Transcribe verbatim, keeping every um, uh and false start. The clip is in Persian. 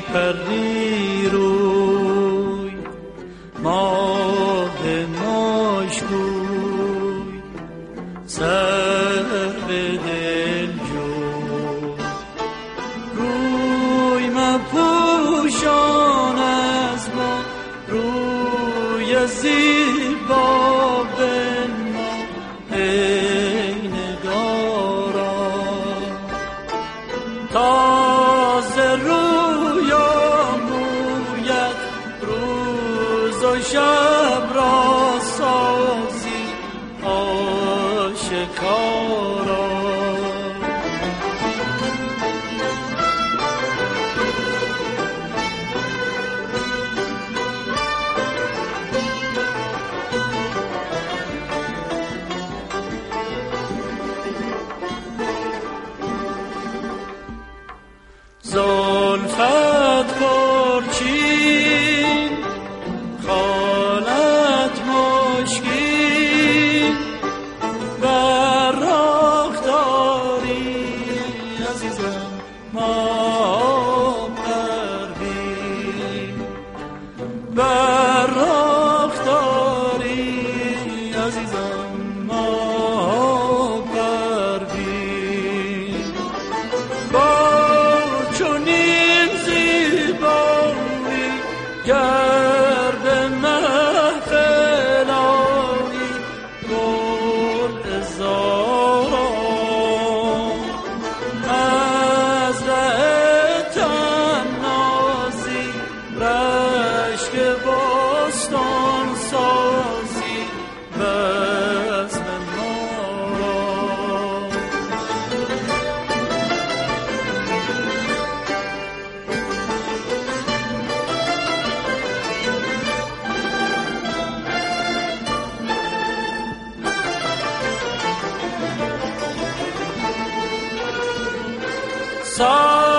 پری روی ماه مشکوی سر به دل جو روی مپوشان از ما روی زیبا بنما ای نگارا تازه رویا مویت روز و شب را سازی آشکارا زلفت پرچین خالت مشکین براق داری عزیزم ما پروین براق داری عزیزم ما پروین با چونین زیبایی گر به محفل آیی گل عذارا از ره طنازی رشک بستان سازی بزم ما را سا